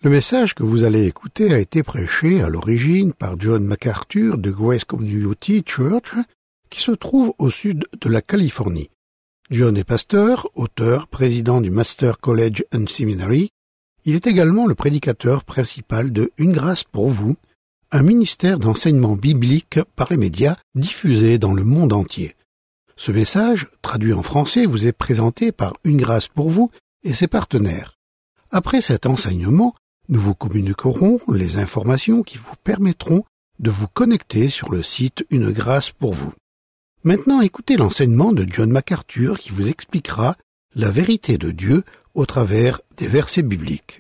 Le message que vous allez écouter a été prêché à l'origine par John MacArthur de Grace Community Church, qui se trouve au sud de la Californie. John est pasteur, auteur, président du Master College and Seminary. Il est également le prédicateur principal de Une grâce pour vous, un ministère d'enseignement biblique par les médias diffusé dans le monde entier. Ce message, traduit en français, vous est présenté par Une grâce pour vous et ses partenaires. Après cet enseignement, nous vous communiquerons les informations qui vous permettront de vous connecter sur le site Une grâce pour vous. Maintenant, écoutez l'enseignement de John MacArthur qui vous expliquera la vérité de Dieu au travers des versets bibliques.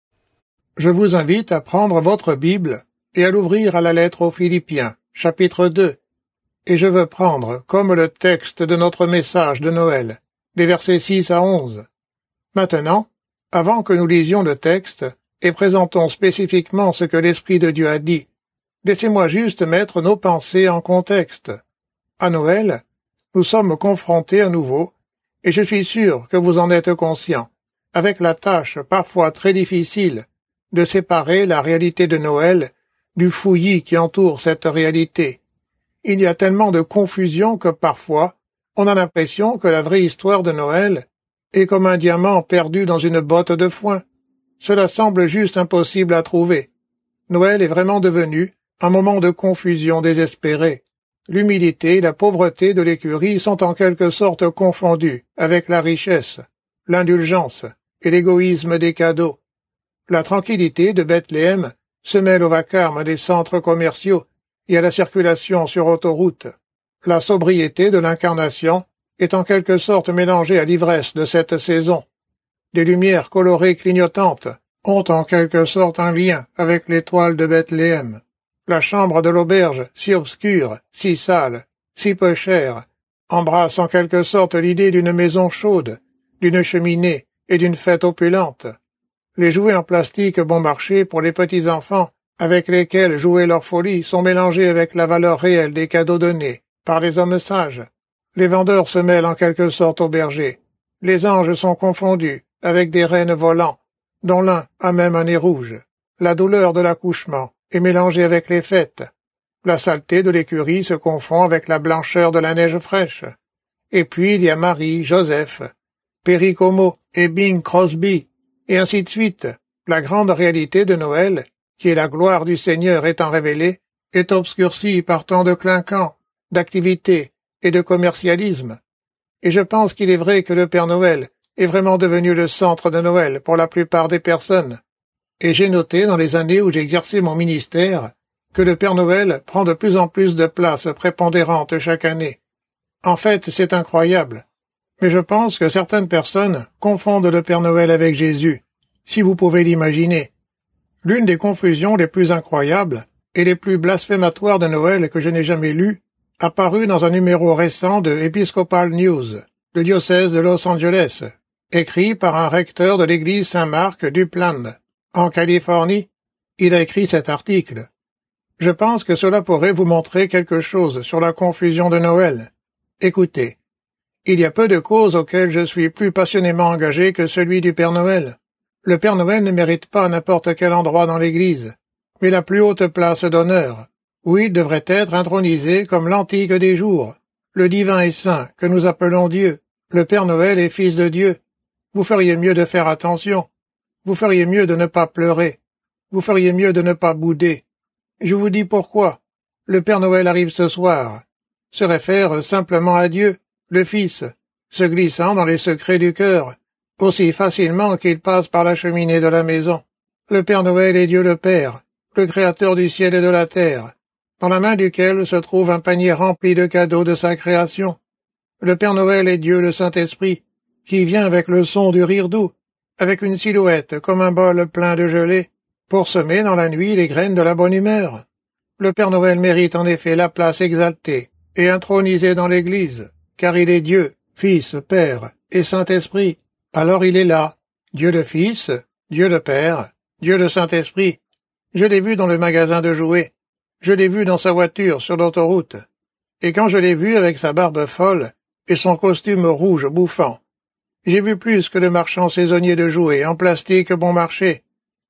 Je vous invite à prendre votre Bible et à l'ouvrir à la lettre aux Philippiens, chapitre 2. Et je veux prendre comme le texte de notre message de Noël, des versets 6 à 11. Maintenant, avant que nous lisions le texte et présentons spécifiquement ce que l'Esprit de Dieu a dit, laissez-moi juste mettre nos pensées en contexte. À Noël, nous sommes confrontés à nouveau, et je suis sûr que vous en êtes conscients, avec la tâche parfois très difficile de séparer la réalité de Noël du fouillis qui entoure cette réalité. Il y a tellement de confusion que parfois, on a l'impression que la vraie histoire de Noël est comme un diamant perdu dans une botte de foin. Cela semble juste impossible à trouver. Noël est vraiment devenu un moment de confusion désespérée. L'humilité et la pauvreté de l'écurie sont en quelque sorte confondues avec la richesse, l'indulgence et l'égoïsme des cadeaux. La tranquillité de Bethléem se mêle au vacarme des centres commerciaux et à la circulation sur autoroute. La sobriété de l'incarnation est en quelque sorte mélangée à l'ivresse de cette saison. Des lumières colorées clignotantes ont en quelque sorte un lien avec l'étoile de Bethléem. La chambre de l'auberge, si obscure, si sale, si peu chère, embrasse en quelque sorte l'idée d'une maison chaude, d'une cheminée et d'une fête opulente. Les jouets en plastique bon marché pour les petits-enfants avec lesquels jouer leur folie sont mélangés avec la valeur réelle des cadeaux donnés par les hommes sages. Les vendeurs se mêlent en quelque sorte aux bergers. Les anges sont confondus avec des rennes volants, dont l'un a même un nez rouge. La douleur de l'accouchement est mélangée avec les fêtes. La saleté de l'écurie se confond avec la blancheur de la neige fraîche. Et puis il y a Marie, Joseph, Perry Como et Bing Crosby, et ainsi de suite. La grande réalité de Noël, qui est la gloire du Seigneur étant révélée, est obscurcie par tant de clinquants, d'activités et de commercialisme. Et je pense qu'il est vrai que le Père Noël est vraiment devenu le centre de Noël pour la plupart des personnes. Et j'ai noté dans les années où j'ai exercé mon ministère que le Père Noël prend de plus en plus de place prépondérante chaque année. En fait, c'est incroyable. Mais je pense que certaines personnes confondent le Père Noël avec Jésus, si vous pouvez l'imaginer. L'une des confusions les plus incroyables et les plus blasphématoires de Noël que je n'ai jamais lues apparut dans un numéro récent de Episcopal News, le diocèse de Los Angeles, écrit par un recteur de l'église Saint-Marc d'Upland, en Californie. Il a écrit cet article. Je pense que cela pourrait vous montrer quelque chose sur la confusion de Noël. Écoutez. Il y a peu de causes auxquelles je suis plus passionnément engagé que celui du Père Noël. Le Père Noël ne mérite pas n'importe quel endroit dans l'Église, mais la plus haute place d'honneur, où il devrait être intronisé comme l'antique des jours, le divin et saint que nous appelons Dieu. Le Père Noël est fils de Dieu. Vous feriez mieux de faire attention. Vous feriez mieux de ne pas pleurer. Vous feriez mieux de ne pas bouder. Je vous dis pourquoi. Le Père Noël arrive ce soir, se réfère simplement à Dieu, le Fils, se glissant dans les secrets du cœur, aussi facilement qu'il passe par la cheminée de la maison. Le Père Noël est Dieu le Père, le Créateur du ciel et de la terre, dans la main duquel se trouve un panier rempli de cadeaux de sa création. Le Père Noël est Dieu le Saint-Esprit, qui vient avec le son du rire doux, avec une silhouette comme un bol plein de gelée, pour semer dans la nuit les graines de la bonne humeur. Le Père Noël mérite en effet la place exaltée et intronisée dans l'Église, car il est Dieu, Fils, Père et Saint-Esprit. Alors il est là, Dieu le Fils, Dieu le Père, Dieu le Saint-Esprit. Je l'ai vu dans le magasin de jouets, je l'ai vu dans sa voiture sur l'autoroute, et quand je l'ai vu avec sa barbe folle et son costume rouge bouffant, j'ai vu plus que le marchand saisonnier de jouets en plastique bon marché.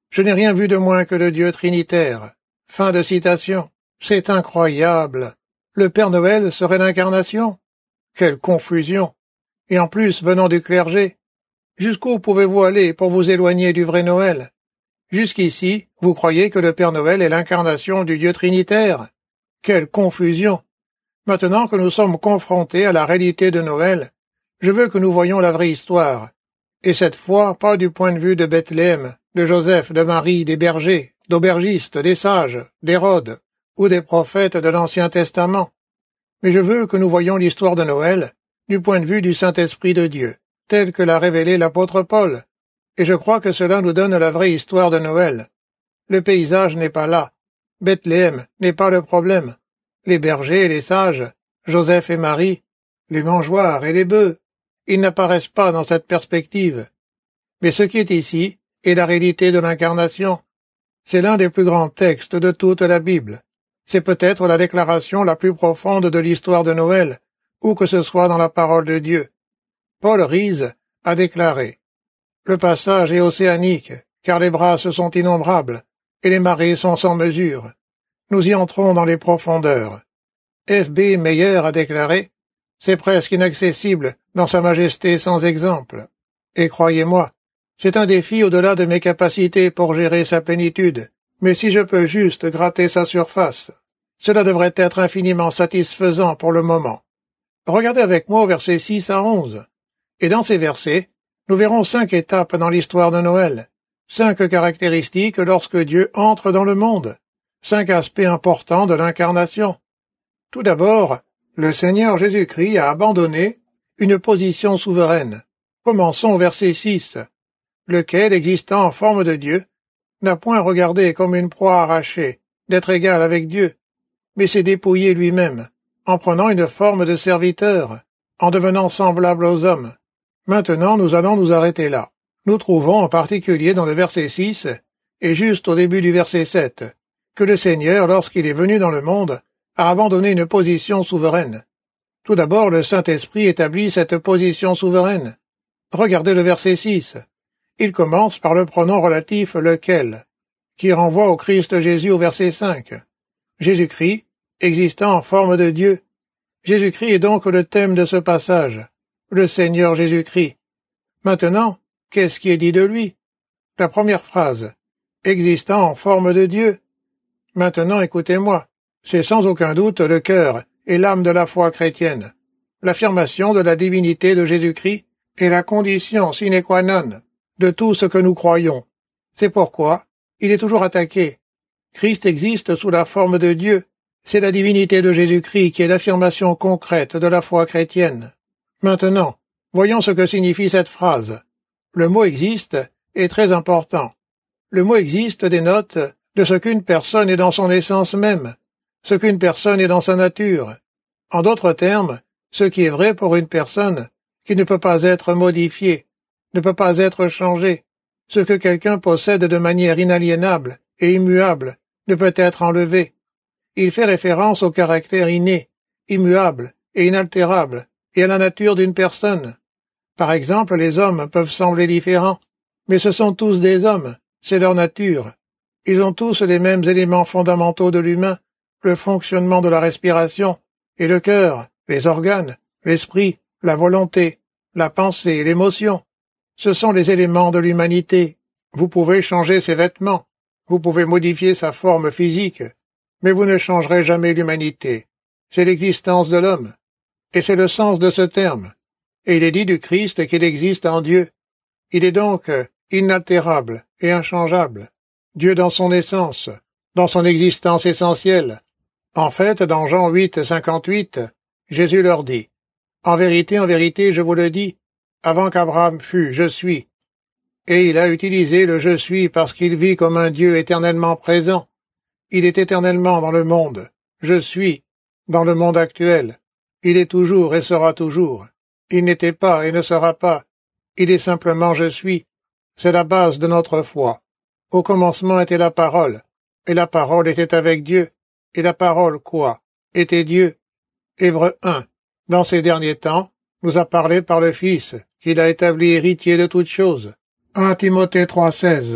Je n'ai rien vu de moins que le Dieu trinitaire. » Fin de citation. C'est incroyable. Le Père Noël serait l'incarnation? Quelle confusion! Et en plus venant du clergé. Jusqu'où pouvez-vous aller pour vous éloigner du vrai Noël? Jusqu'ici, vous croyez que le Père Noël est l'incarnation du Dieu trinitaire? Quelle confusion! Maintenant que nous sommes confrontés à la réalité de Noël, je veux que nous voyions la vraie histoire. Et cette fois, pas du point de vue de Bethléem, de Joseph, de Marie, des bergers, d'aubergistes, des sages, d'Hérode, ou des prophètes de l'Ancien Testament. Mais je veux que nous voyions l'histoire de Noël du point de vue du Saint-Esprit de Dieu, tel que l'a révélé l'apôtre Paul. Et je crois que cela nous donne la vraie histoire de Noël. Le paysage n'est pas là. Bethléem n'est pas le problème. Les bergers et les sages, Joseph et Marie, les mangeoires et les bœufs, ils n'apparaissent pas dans cette perspective. Mais ce qui est ici est la réalité de l'incarnation. C'est l'un des plus grands textes de toute la Bible. C'est peut-être la déclaration la plus profonde de l'histoire de Noël, où que ce soit dans la parole de Dieu. Paul Rees a déclaré « Le passage est océanique, car les brasses sont innombrables, et les marées sont sans mesure. Nous y entrons dans les profondeurs. » F. B. Meyer a déclaré « C'est presque inaccessible dans sa majesté sans exemple. » Et croyez-moi, c'est un défi au-delà de mes capacités pour gérer sa plénitude, mais si je peux juste gratter sa surface, cela devrait être infiniment satisfaisant pour le moment. Regardez avec moi au verset 6 à 11. Et dans ces versets, nous verrons 5 étapes dans l'histoire de Noël, 5 caractéristiques lorsque Dieu entre dans le monde, 5 aspects importants de l'incarnation. Tout d'abord, le Seigneur Jésus-Christ a abandonné une position souveraine. Commençons au verset 6, lequel, existant en forme de Dieu, n'a point regardé comme une proie arrachée d'être égal avec Dieu, mais s'est dépouillé lui-même, en prenant une forme de serviteur, en devenant semblable aux hommes. Maintenant, nous allons nous arrêter là. Nous trouvons en particulier dans le verset 6, et juste au début du verset 7, que le Seigneur, lorsqu'il est venu dans le monde, a abandonné une position souveraine. Tout d'abord, le Saint-Esprit établit cette position souveraine. Regardez le verset 6. Il commence par le pronom relatif « lequel », qui renvoie au Christ Jésus au verset 5. Jésus-Christ, existant en forme de Dieu. Jésus-Christ est donc le thème de ce passage, le Seigneur Jésus-Christ. Maintenant, qu'est-ce qui est dit de lui? La première phrase, existant en forme de Dieu. Maintenant, écoutez-moi, c'est sans aucun doute le cœur et l'âme de la foi chrétienne. L'affirmation de la divinité de Jésus-Christ est la condition sine qua non de tout ce que nous croyons. C'est pourquoi il est toujours attaqué. Christ existe sous la forme de Dieu. C'est la divinité de Jésus-Christ qui est l'affirmation concrète de la foi chrétienne. Maintenant, voyons ce que signifie cette phrase. Le mot « existe » est très important. Le mot « existe » dénote de ce qu'une personne est dans son essence même, ce qu'une personne est dans sa nature. En d'autres termes, ce qui est vrai pour une personne, qui ne peut pas être modifié, ne peut pas être changé. Ce que quelqu'un possède de manière inaliénable et immuable ne peut être enlevé. Il fait référence au caractère inné, immuable et inaltérable, et à la nature d'une personne. Par exemple, les hommes peuvent sembler différents, mais ce sont tous des hommes, c'est leur nature. Ils ont tous les mêmes éléments fondamentaux de l'humain, le fonctionnement de la respiration, et le cœur, les organes, l'esprit, la volonté, la pensée et l'émotion. Ce sont les éléments de l'humanité. Vous pouvez changer ses vêtements, vous pouvez modifier sa forme physique, mais vous ne changerez jamais l'humanité. C'est l'existence de l'homme. Et c'est le sens de ce terme. Et il est dit du Christ qu'il existe en Dieu. Il est donc inaltérable et inchangeable. Dieu dans son essence, dans son existence essentielle. En fait, dans Jean 8, 58, Jésus leur dit « En vérité, je vous le dis, avant qu'Abraham fût, je suis. » Et il a utilisé le « je suis » parce qu'il vit comme un Dieu éternellement présent. Il est éternellement dans le monde. Je suis dans le monde actuel. Il est toujours et sera toujours. Il n'était pas et ne sera pas. Il est simplement je suis. C'est la base de notre foi. Au commencement était la parole, et la parole était avec Dieu. Et la parole, quoi? Était Dieu. Hébreux 1. Dans ces derniers temps, nous a parlé par le Fils, qu'il a établi héritier de toutes choses. 1 Timothée 3,16.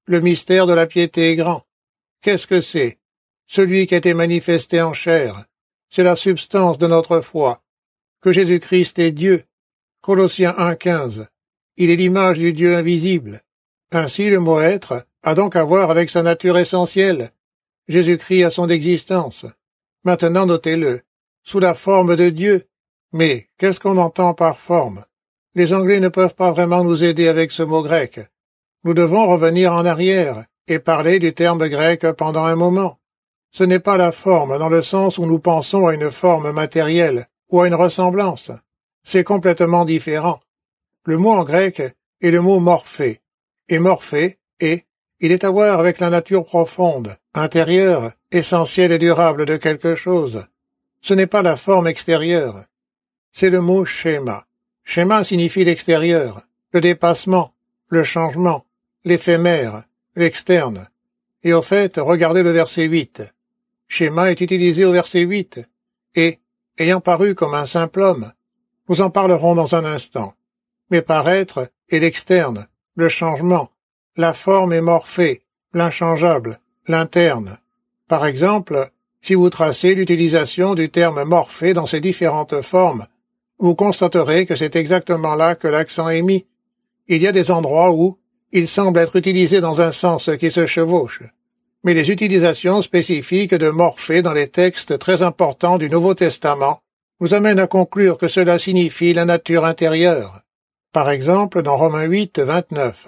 Le mystère de la piété est grand. Qu'est-ce que c'est? Celui qui a été manifesté en chair. C'est la substance de notre foi. Que Jésus-Christ est Dieu. Colossiens 1,15. Il est l'image du Dieu invisible. Ainsi le mot être a donc à voir avec sa nature essentielle. Jésus-Christ a son existence. Maintenant notez-le, sous la forme de Dieu. Mais qu'est-ce qu'on entend par forme? Les Anglais ne peuvent pas vraiment nous aider avec ce mot grec. Nous devons revenir en arrière et parler du terme grec pendant un moment. Ce n'est pas la forme dans le sens où nous pensons à une forme matérielle ou à une ressemblance. C'est complètement différent. Le mot en grec est le mot morphé. Et morphé il est à voir avec la nature profonde, intérieure, essentielle et durable de quelque chose. Ce n'est pas la forme extérieure. C'est le mot schéma. Schéma signifie l'extérieur, le dépassement, le changement, l'éphémère, l'externe. Et au fait, regardez le verset 8. Schéma est utilisé au verset 8. Et, ayant paru comme un simple homme, nous en parlerons dans un instant. Mais paraître est l'externe, le changement. La forme est morphée, l'inchangeable, l'interne. Par exemple, si vous tracez l'utilisation du terme morphé dans ses différentes formes, vous constaterez que c'est exactement là que l'accent est mis. Il y a des endroits où il semble être utilisé dans un sens qui se chevauche. Mais les utilisations spécifiques de morphé dans les textes très importants du Nouveau Testament nous amènent à conclure que cela signifie la nature intérieure. Par exemple, dans Romains 8, 29.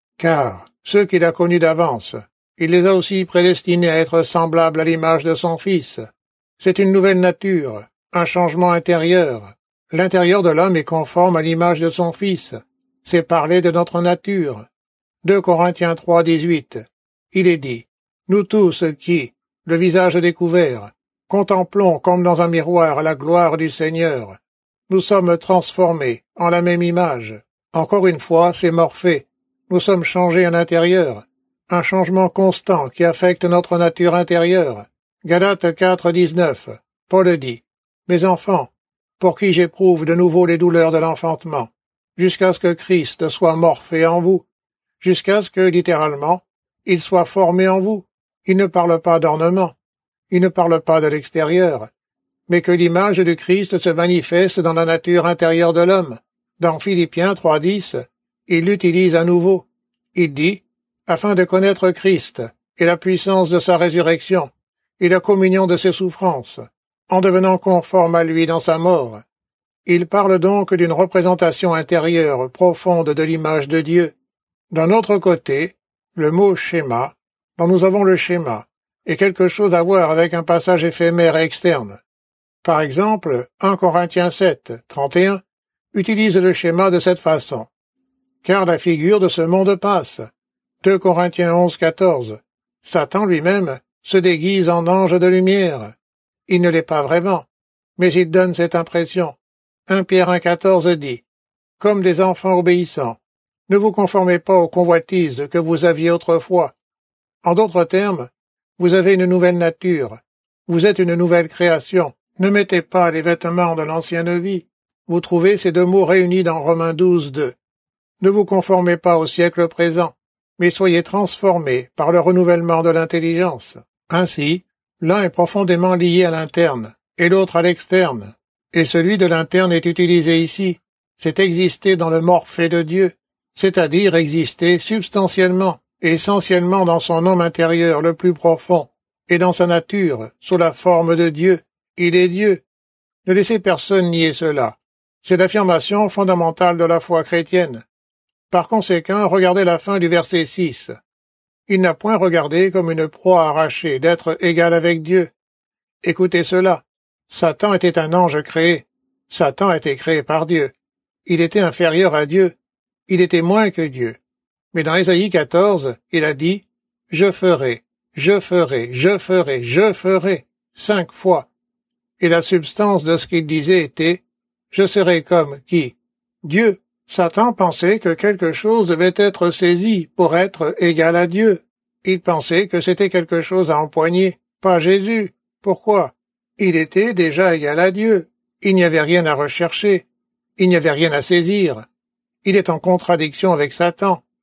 Car ceux qu'il a connus d'avance, il les a aussi prédestinés à être semblables à l'image de son Fils. C'est une nouvelle nature, un changement intérieur. L'intérieur de l'homme est conforme à l'image de son Fils. C'est parler de notre nature. 2 Corinthiens 3, 18. Il est dit, nous tous qui, le visage découvert, contemplons comme dans un miroir la gloire du Seigneur, nous sommes transformés en la même image. Encore une fois, c'est morphé. Nous sommes changés à l'intérieur, un changement constant qui affecte notre nature intérieure. Galates 4, 19. Paul dit, mes enfants, pour qui j'éprouve de nouveau les douleurs de l'enfantement, jusqu'à ce que Christ soit morphé en vous, jusqu'à ce que, littéralement, il soit formé en vous. Il ne parle pas d'ornement, il ne parle pas de l'extérieur, mais que l'image du Christ se manifeste dans la nature intérieure de l'homme. Dans Philippiens 3.10, il l'utilise à nouveau. Il dit, afin de connaître Christ et la puissance de sa résurrection et la communion de ses souffrances, en devenant conforme à lui dans sa mort. Il parle donc d'une représentation intérieure profonde de l'image de Dieu. D'un autre côté, le mot schéma, dont nous avons le schéma, est quelque chose à voir avec un passage éphémère et externe. Par exemple, 1 Corinthiens 7, 31, utilise le schéma de cette façon. Car la figure de ce monde passe. 2 Corinthiens 11, 14. Satan lui-même se déguise en ange de lumière. Il ne l'est pas vraiment, mais il donne cette impression. 1 Pierre 1, 14 dit, comme des enfants obéissants, ne vous conformez pas aux convoitises que vous aviez autrefois. En d'autres termes, vous avez une nouvelle nature. Vous êtes une nouvelle création. Ne mettez pas les vêtements de l'ancienne vie. Vous trouvez ces deux mots réunis dans Romains 12, 2. Ne vous conformez pas au siècle présent, mais soyez transformés par le renouvellement de l'intelligence. Ainsi, l'un est profondément lié à l'interne, et l'autre à l'externe. Et celui de l'interne est utilisé ici. C'est exister dans le morphé de Dieu, c'est-à-dire exister substantiellement, essentiellement dans son homme intérieur le plus profond, et dans sa nature, sous la forme de Dieu. Il est Dieu. Ne laissez personne nier cela. C'est l'affirmation fondamentale de la foi chrétienne. Par conséquent, regardez la fin du verset 6. Il n'a point regardé comme une proie arrachée d'être égal avec Dieu. Écoutez cela. Satan était un ange créé. Satan a été créé par Dieu. Il était inférieur à Dieu. Il était moins que Dieu. Mais dans Ésaïe 14, il a dit « Je ferai, je ferai, je ferai, je ferai » 5 fois. Et la substance de ce qu'il disait était « Je serai comme qui ?» Dieu. Satan pensait que quelque chose devait être saisi pour être égal à Dieu. Il pensait que c'était quelque chose à empoigner, pas Jésus. Pourquoi? Il était déjà égal à Dieu. Il n'y avait rien à rechercher. Il n'y avait rien à saisir. Il est en contradiction avec Satan.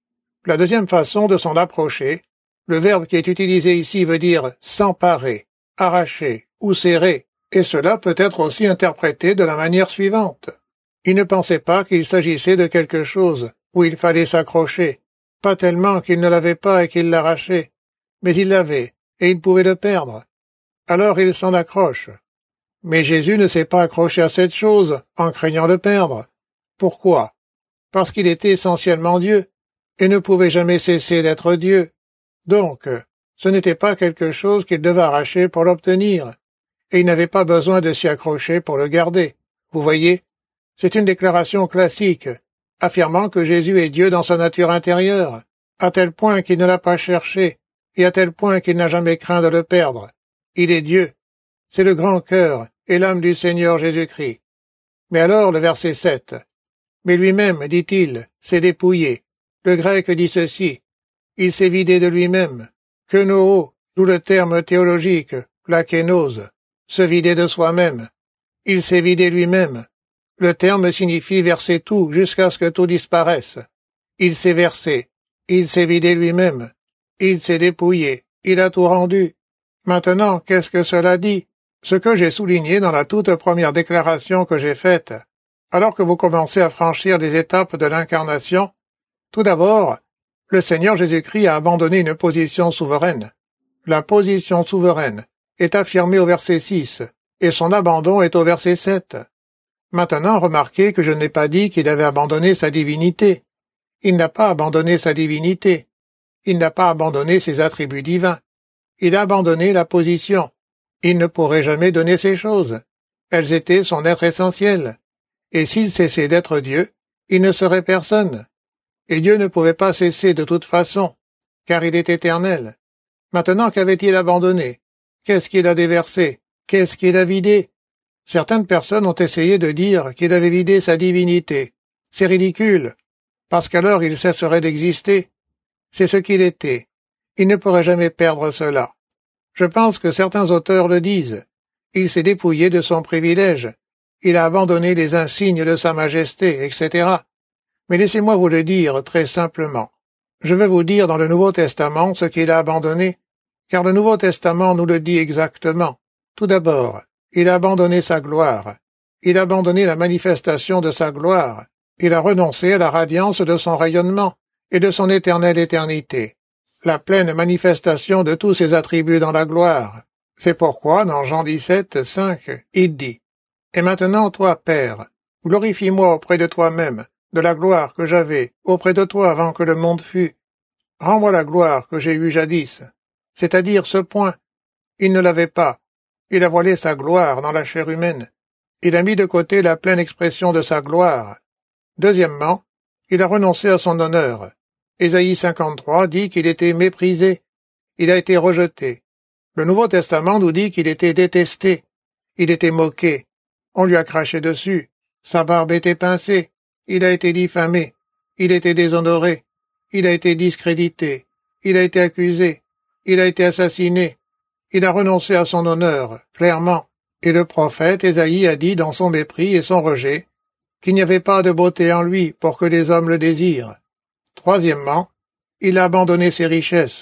La deuxième façon de s'en approcher, le verbe qui est utilisé ici veut dire s'emparer, arracher ou serrer, et cela peut être aussi interprété de la manière suivante. Il ne pensait pas qu'il s'agissait de quelque chose où il fallait s'accrocher, pas tellement qu'il ne l'avait pas et qu'il l'arrachait, mais il l'avait, et il pouvait le perdre. Alors il s'en accroche. Mais Jésus ne s'est pas accroché à cette chose en craignant le perdre. Pourquoi? Parce qu'il était essentiellement Dieu, et ne pouvait jamais cesser d'être Dieu. Donc, ce n'était pas quelque chose qu'il devait arracher pour l'obtenir, et il n'avait pas besoin de s'y accrocher pour le garder. Vous voyez? C'est une déclaration classique, affirmant que Jésus est Dieu dans sa nature intérieure, à tel point qu'il ne l'a pas cherché, et à tel point qu'il n'a jamais craint de le perdre. Il est Dieu. C'est le grand cœur et l'âme du Seigneur Jésus-Christ. Mais alors, le verset 7. Mais lui-même, dit-il, s'est dépouillé. Le grec dit ceci. Il s'est vidé de lui-même. Kenoo, d'où le terme théologique, plakénose, se vider de soi-même. Il s'est vidé lui-même. Le terme signifie verser tout jusqu'à ce que tout disparaisse. Il s'est versé. Il s'est vidé lui-même. Il s'est dépouillé. Il a tout rendu. Maintenant, qu'est-ce que cela dit? Ce que j'ai souligné dans la toute première déclaration que j'ai faite. Alors que vous commencez à franchir les étapes de l'incarnation, tout d'abord, le Seigneur Jésus-Christ a abandonné une position souveraine. La position souveraine est affirmée au verset 6, et son abandon est au verset 7. Maintenant, remarquez que je n'ai pas dit qu'il avait abandonné sa divinité. Il n'a pas abandonné sa divinité. Il n'a pas abandonné ses attributs divins. Il a abandonné la position. Il ne pourrait jamais donner ces choses. Elles étaient son être essentiel. Et s'il cessait d'être Dieu, il ne serait personne. Et Dieu ne pouvait pas cesser de toute façon, car il est éternel. Maintenant, qu'avait-il abandonné? Qu'est-ce qu'il a déversé? Qu'est-ce qu'il a vidé? Certaines personnes ont essayé de dire qu'il avait vidé sa divinité. C'est ridicule, parce qu'alors il cesserait d'exister. C'est ce qu'il était. Il ne pourrait jamais perdre cela. Je pense que certains auteurs le disent. Il s'est dépouillé de son privilège. Il a abandonné les insignes de sa majesté, etc. Mais laissez-moi vous le dire très simplement. Je vais vous dire dans le Nouveau Testament ce qu'il a abandonné, car le Nouveau Testament nous le dit exactement. Tout d'abord, il a abandonné sa gloire. Il a abandonné la manifestation de sa gloire. Il a renoncé à la radiance de son rayonnement et de son éternelle éternité. La pleine manifestation de tous ses attributs dans la gloire. C'est pourquoi, dans Jean 17, 5, il dit « Et maintenant, toi, Père, glorifie-moi auprès de toi-même, de la gloire que j'avais auprès de toi avant que le monde fût. Rends-moi la gloire que j'ai eue jadis. » C'est-à-dire ce point. Il ne l'avait pas. Il a voilé sa gloire dans la chair humaine. Il a mis de côté la pleine expression de sa gloire. Deuxièmement, il a renoncé à son honneur. Ésaïe 53 dit qu'il était méprisé. Il a été rejeté. Le Nouveau Testament nous dit qu'il était détesté. Il était moqué. On lui a craché dessus. Sa barbe était pincée. Il a été diffamé. Il était déshonoré. Il a été discrédité. Il a été accusé. Il a été assassiné. Il a renoncé à son honneur, clairement. Et le prophète Ésaïe a dit dans son mépris et son rejet qu'il n'y avait pas de beauté en lui pour que les hommes le désirent. Troisièmement, il a abandonné ses richesses.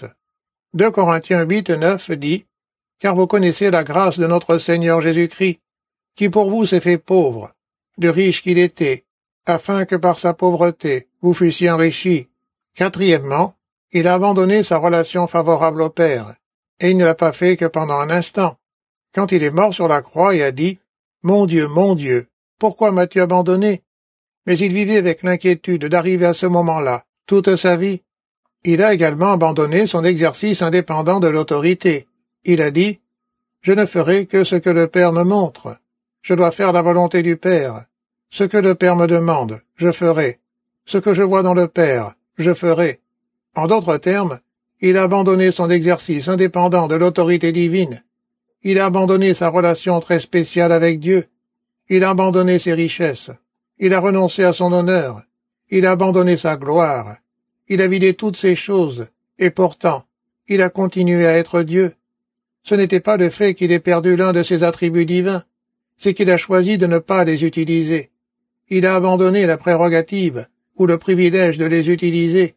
2 Corinthiens 8, 9 dit « Car vous connaissez la grâce de notre Seigneur Jésus-Christ, qui pour vous s'est fait pauvre, de riche qu'il était, afin que par sa pauvreté vous fussiez enrichis. » Quatrièmement, il a abandonné sa relation favorable au Père, et il ne l'a pas fait que pendant un instant. Quand il est mort sur la croix et a dit « Mon Dieu, pourquoi m'as-tu abandonné ?» Mais il vivait avec l'inquiétude d'arriver à ce moment-là, toute sa vie. Il a également abandonné son exercice indépendant de l'autorité. Il a dit « Je ne ferai que ce que le Père me montre. Je dois faire la volonté du Père. Ce que le Père me demande, je ferai. Ce que je vois dans le Père, je ferai. » En d'autres termes, il a abandonné son exercice indépendant de l'autorité divine. Il a abandonné sa relation très spéciale avec Dieu. Il a abandonné ses richesses. Il a renoncé à son honneur. Il a abandonné sa gloire. Il a vidé toutes ces choses, et pourtant, il a continué à être Dieu. Ce n'était pas le fait qu'il ait perdu l'un de ses attributs divins, c'est qu'il a choisi de ne pas les utiliser. Il a abandonné la prérogative ou le privilège de les utiliser.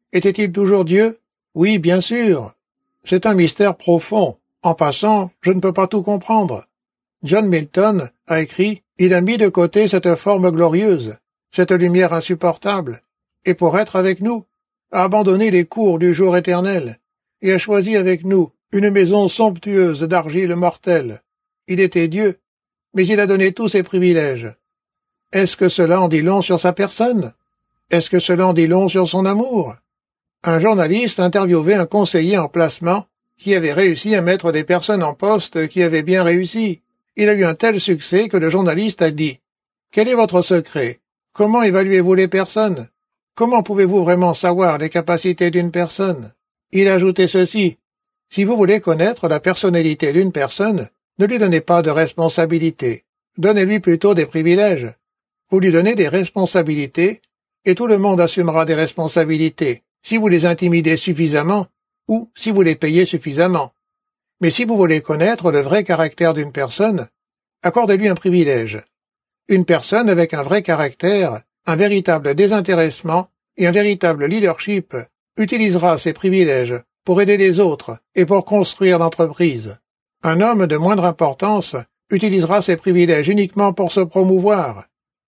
Était-il toujours Dieu? Oui, bien sûr. C'est un mystère profond. En passant, je ne peux pas tout comprendre. John Milton a écrit « Il a mis de côté cette forme glorieuse, cette lumière insupportable, et pour être avec nous, a abandonné les cours du jour éternel, et a choisi avec nous une maison somptueuse d'argile mortelle. Il était Dieu, mais il a donné tous ses privilèges. Est-ce que cela en dit long sur sa personne? Est-ce que cela en dit long sur son amour? » Un journaliste interviewait un conseiller en placement qui avait réussi à mettre des personnes en poste qui avaient bien réussi. Il a eu un tel succès que le journaliste a dit « Quel est votre secret? Comment évaluez-vous les personnes? Comment pouvez-vous vraiment savoir les capacités d'une personne ?» Il a ajouté ceci « Si vous voulez connaître la personnalité d'une personne, ne lui donnez pas de responsabilité. Donnez-lui plutôt des privilèges. Vous lui donnez des responsabilités, et tout le monde assumera des responsabilités, si vous les intimidez suffisamment, ou si vous les payez suffisamment. Mais si vous voulez connaître le vrai caractère d'une personne, accordez-lui un privilège. Une personne avec un vrai caractère, un véritable désintéressement et un véritable leadership utilisera ses privilèges pour aider les autres et pour construire l'entreprise. Un homme de moindre importance utilisera ses privilèges uniquement pour se promouvoir.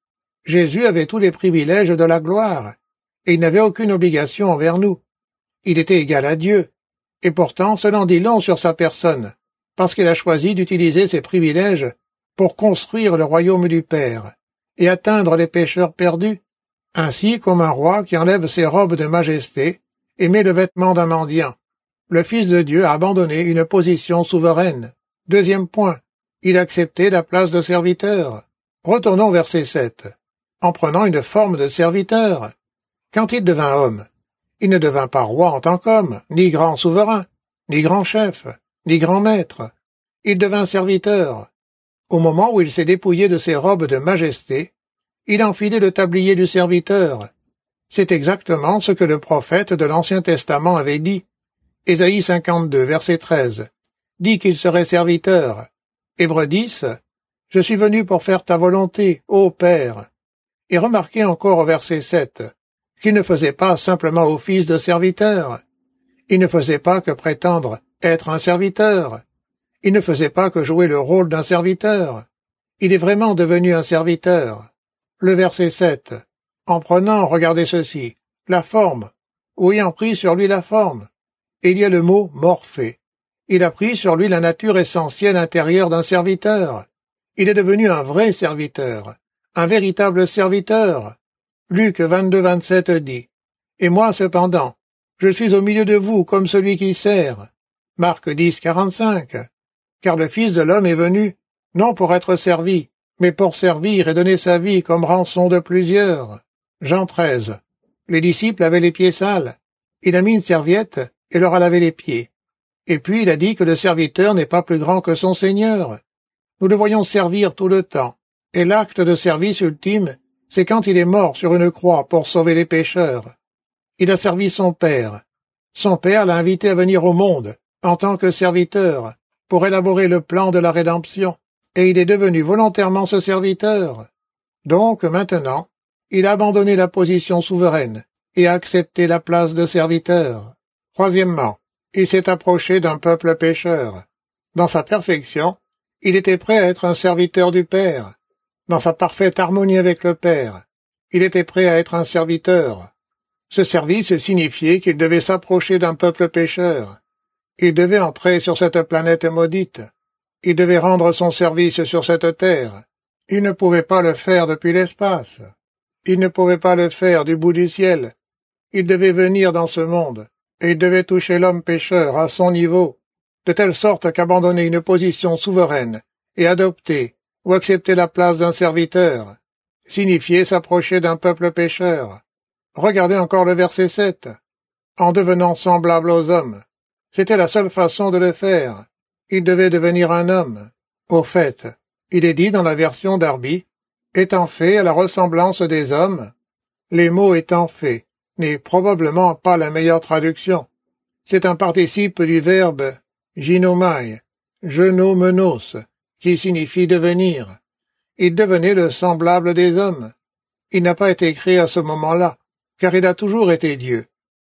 Jésus avait tous les privilèges de la gloire, et il n'avait aucune obligation envers nous. Il était égal à Dieu, et pourtant cela en dit long sur sa personne, parce qu'il a choisi d'utiliser ses privilèges pour construire le royaume du Père, et atteindre les pécheurs perdus, ainsi comme un roi qui enlève ses robes de majesté et met le vêtement d'un mendiant. Le Fils de Dieu a abandonné une position souveraine. Deuxième point, il a accepté la place de serviteur. Retournons au verset 7. En prenant une forme de serviteur. Quand il devint homme, il ne devint pas roi en tant qu'homme, ni grand souverain, ni grand chef, ni grand maître. Il devint serviteur. Au moment où il s'est dépouillé de ses robes de majesté, il a enfilé le tablier du serviteur. C'est exactement ce que le prophète de l'Ancien Testament avait dit. Ésaïe 52, verset 13, dit qu'il serait serviteur. Hébreux 10, « Je suis venu pour faire ta volonté, ô Père. » Et remarquez encore au verset 7, qu'il ne faisait pas simplement office de serviteur. Il ne faisait pas que prétendre être un serviteur. Il ne faisait pas que jouer le rôle d'un serviteur. Il est vraiment devenu un serviteur. Le verset 7. En prenant, regardez ceci, la forme, ou ayant pris sur lui la forme. Et il y a le mot morphé. Il a pris sur lui la nature essentielle intérieure d'un serviteur. Il est devenu un vrai serviteur, un véritable serviteur. Luc 22, 27 dit « Et moi, cependant, je suis au milieu de vous comme celui qui sert. » Marc 10, 45. Car le Fils de l'homme est venu, non pour être servi, mais pour servir et donner sa vie comme rançon de plusieurs. Jean 13. Les disciples avaient les pieds sales. Il a mis une serviette et leur a lavé les pieds. Et puis il a dit que le serviteur n'est pas plus grand que son Seigneur. Nous le voyons servir tout le temps. Et l'acte de service ultime, c'est quand il est mort sur une croix pour sauver les pécheurs. Il a servi son Père. Son Père l'a invité à venir au monde, en tant que serviteur, pour élaborer le plan de la rédemption, et il est devenu volontairement ce serviteur. Donc, maintenant, il a abandonné la position souveraine et a accepté la place de serviteur. Troisièmement, il s'est approché d'un peuple pécheur. Dans sa perfection, il était prêt à être un serviteur du Père. Dans sa parfaite harmonie avec le Père, il était prêt à être un serviteur. Ce service signifiait qu'il devait s'approcher d'un peuple pécheur. Il devait entrer sur cette planète maudite. Il devait rendre son service sur cette terre. Il ne pouvait pas le faire depuis l'espace. Il ne pouvait pas le faire du bout du ciel. Il devait venir dans ce monde, et il devait toucher l'homme pécheur à son niveau, de telle sorte qu'abandonner une position souveraine et adopter ou accepter la place d'un serviteur signifiait s'approcher d'un peuple pécheur. Regardez encore le verset 7. En devenant semblable aux hommes. C'était la seule façon de le faire. Il devait devenir un homme. Au fait, il est dit dans la version Darby, étant fait à la ressemblance des hommes. Les mots étant fait n'est probablement pas la meilleure traduction. C'est un participe du verbe ginomai, genomenos, qui signifie devenir. Il devenait le semblable des hommes. Il n'a pas été créé à ce moment-là, car il a toujours été Dieu.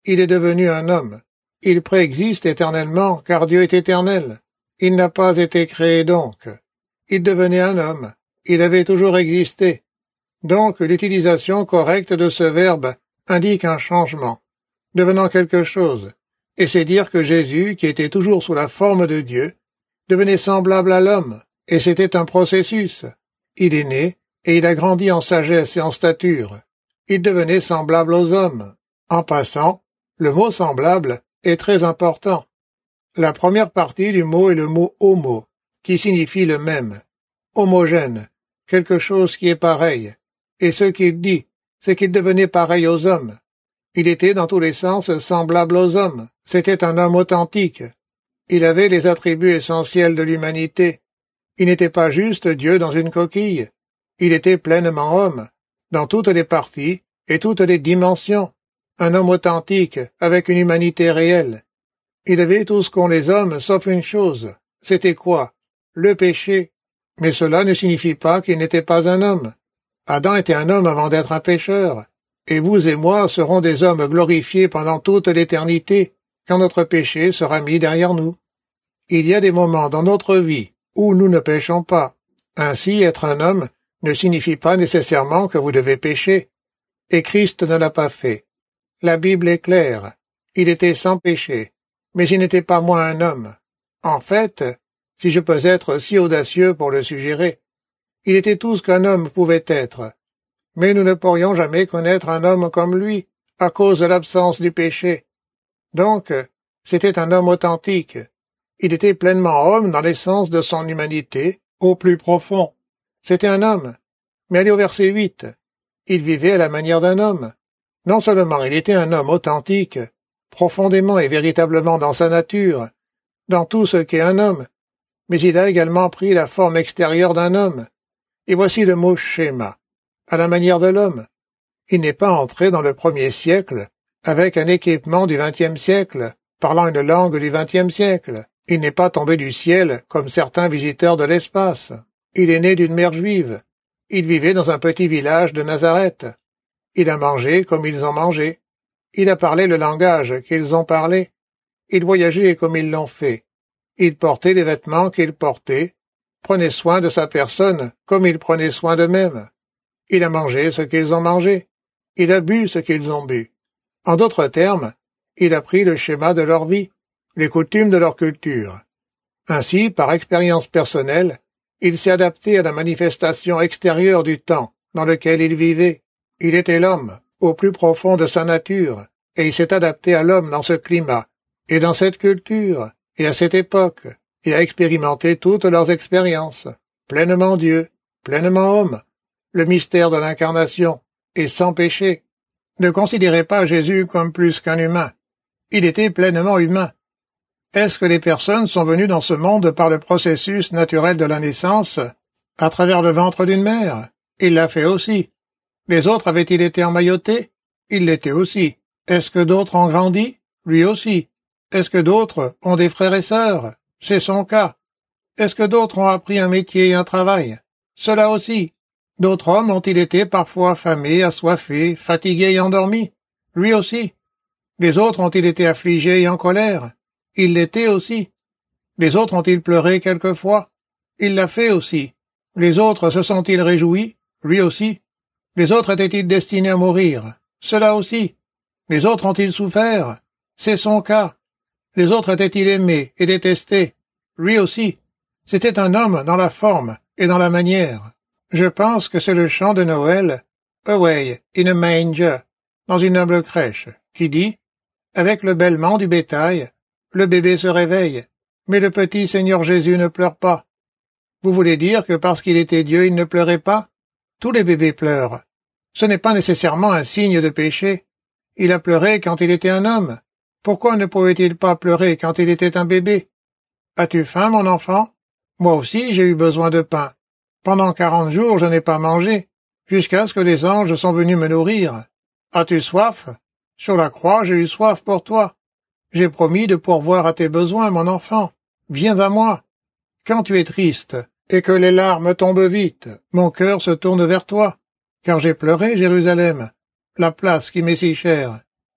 Il est devenu un homme. Il préexiste éternellement, car Dieu est éternel. Il n'a pas été créé donc. Il devenait un homme. Il avait toujours existé. Donc l'utilisation correcte de ce verbe indique un changement, devenant quelque chose, et c'est dire que Jésus, qui était toujours sous la forme de Dieu, devenait semblable à l'homme, et c'était un processus. Il est né, et il a grandi en sagesse et en stature. Il devenait semblable aux hommes. En passant, le mot semblable est très important. La première partie du mot est le mot homo, qui signifie le même. Homogène, quelque chose qui est pareil. Et ce qu'il dit, c'est qu'il devenait pareil aux hommes. Il était dans tous les sens semblable aux hommes. C'était un homme authentique. Il avait les attributs essentiels de l'humanité. Il n'était pas juste Dieu dans une coquille. Il était pleinement homme, dans toutes les parties et toutes les dimensions. Un homme authentique, avec une humanité réelle. Il avait tout ce qu'ont les hommes, sauf une chose. C'était quoi? Le péché. Mais cela ne signifie pas qu'il n'était pas un homme. Adam était un homme avant d'être un pécheur, et vous et moi serons des hommes glorifiés pendant toute l'éternité, quand notre péché sera mis derrière nous. Il y a des moments dans notre vie où nous ne péchons pas. Ainsi, être un homme ne signifie pas nécessairement que vous devez pécher, et Christ ne l'a pas fait. La Bible est claire. Il était sans péché, mais il n'était pas moins un homme. En fait, si je peux être si audacieux pour le suggérer, il était tout ce qu'un homme pouvait être. Mais nous ne pourrions jamais connaître un homme comme lui, à cause de l'absence du péché. Donc, c'était un homme authentique. Il était pleinement homme dans l'essence de son humanité, au plus profond. C'était un homme. Mais allez au verset 8. Il vivait à la manière d'un homme. Non seulement il était un homme authentique, profondément et véritablement dans sa nature, dans tout ce qu'est un homme, mais il a également pris la forme extérieure d'un homme. Et voici le mot schéma, à la manière de l'homme. Il n'est pas entré dans le 1er siècle avec un équipement du 20e siècle, parlant une langue du 20e siècle. Il n'est pas tombé du ciel comme certains visiteurs de l'espace. Il est né d'une mère juive. Il vivait dans un petit village de Nazareth. Il a mangé comme ils ont mangé. Il a parlé le langage qu'ils ont parlé. Il voyageait comme ils l'ont fait. Il portait les vêtements qu'ils portaient, prenait soin de sa personne comme ils prenaient soin d'eux-mêmes. Il a mangé ce qu'ils ont mangé. Il a bu ce qu'ils ont bu. En d'autres termes, il a pris le schéma de leur vie, les coutumes de leur culture. Ainsi, par expérience personnelle, il s'est adapté à la manifestation extérieure du temps dans lequel il vivait. Il était l'homme, au plus profond de sa nature, et il s'est adapté à l'homme dans ce climat, et dans cette culture, et à cette époque, et a expérimenté toutes leurs expériences, pleinement Dieu, pleinement homme, le mystère de l'incarnation, et sans péché. Ne considérez pas Jésus comme plus qu'un humain. Il était pleinement humain. Est-ce que les personnes sont venues dans ce monde par le processus naturel de la naissance, à travers le ventre d'une mère? Il l'a fait aussi. Les autres avaient-ils été emmaillotés? Il l'était aussi. Est-ce que d'autres ont grandi? Lui aussi. Est-ce que d'autres ont des frères et sœurs? C'est son cas. Est-ce que d'autres ont appris un métier et un travail? Cela aussi. D'autres hommes ont-ils été parfois affamés, assoiffés, fatigués et endormis? Lui aussi. Les autres ont-ils été affligés et en colère? Il l'était aussi. Les autres ont-ils pleuré quelquefois? Il l'a fait aussi. Les autres se sont-ils réjouis? Lui aussi. Les autres étaient-ils destinés à mourir? Cela aussi. Les autres ont-ils souffert? C'est son cas. Les autres étaient-ils aimés et détestés? Lui aussi. C'était un homme dans la forme et dans la manière. Je pense que c'est le chant de Noël, Away in a Manger, dans une humble crèche, qui dit, avec le bêlement du bétail, le bébé se réveille, mais le petit Seigneur Jésus ne pleure pas. Vous voulez dire que parce qu'il était Dieu, il ne pleurait pas? Tous les bébés pleurent. Ce n'est pas nécessairement un signe de péché. Il a pleuré quand il était un homme. Pourquoi ne pouvait-il pas pleurer quand il était un bébé? As-tu faim, mon enfant? Moi aussi, j'ai eu besoin de pain. Pendant 40 jours, je n'ai pas mangé, jusqu'à ce que les anges sont venus me nourrir. As-tu soif? Sur la croix, j'ai eu soif pour toi. J'ai promis de pourvoir à tes besoins, mon enfant. Viens à moi. Quand tu es triste, et que les larmes tombent vite, mon cœur se tourne vers toi, car j'ai pleuré Jérusalem, la place qui m'est si chère.